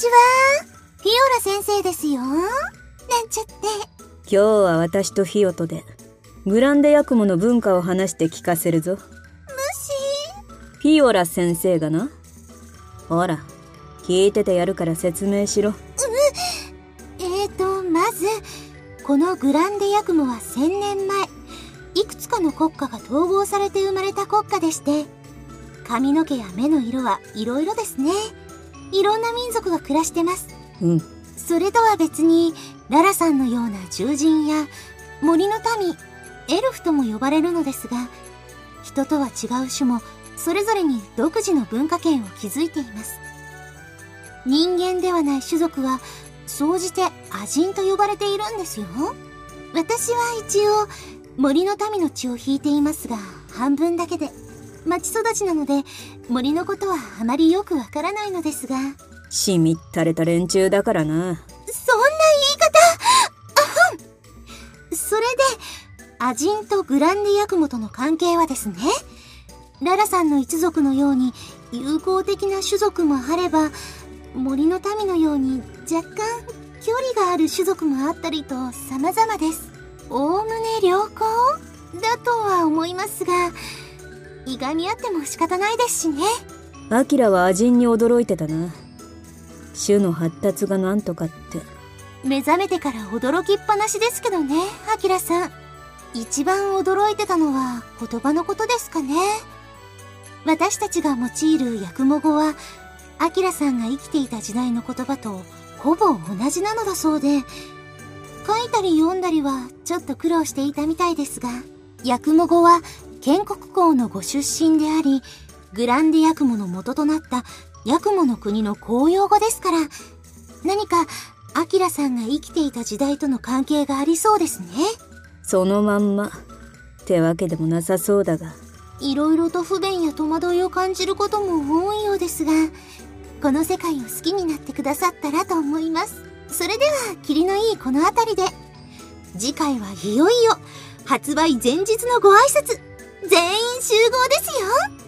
ちは。フィオラ先生ですよ。なんちゃって。 今日は私とフィオトでグランデヤクモの文化を話して聞かせるぞ。フィオラ先生がな。ほら、聞いててやるから説明しろ。 まずこのグランデヤクモは1000年前いくつかの国家が統合されて生まれた国家でして、髪の毛や目の色はいろいろですね。いろんな民族が暮らしてます。それとは別にララさんのような獣人や森の民、エルフとも呼ばれるのですが、人とは違う種もそれぞれに独自の文化圏を築いています。人間ではない種族は総じてアジンと呼ばれているんですよ。私は一応森の民の血を引いていますが、半分だけで町育ちなので森のことはあまりよくわからないのですが。 しみったれた連中だからな。 そんな言い方。それでアジンとグランデヤクモとの関係はですね、ララさんの一族のように友好的な種族もあれば、森の民のように若干距離がある種族もあったりと様々です。おおむね良好だとは思いますが、いがみ合っても仕方ないですしね。 アキラはアジンに驚いてたな。種の発達がなんとかって。 目覚めてから驚きっぱなしですけどね、アキラさん。一番驚いてたのは言葉のことですかね。私たちが用いるヤクモ語はアキラさんが生きていた時代の言葉とほぼ同じなのだそうで、書いたり読んだりはちょっと苦労していたみたいですが、ヤクモ語は建国公のご出身であり、グランデヤクモの元となったヤクモの国の公用語ですから、何かアキラさんが生きていた時代との関係がありそうですね。 そのまんまってわけでもなさそうだが、 いろいろと不便や戸惑いを感じることも多いようですが、この世界を好きになってくださったらと思います。それではキリのいいこの辺りで、次回はいよいよ発売前日のご挨拶、全員集合ですよ。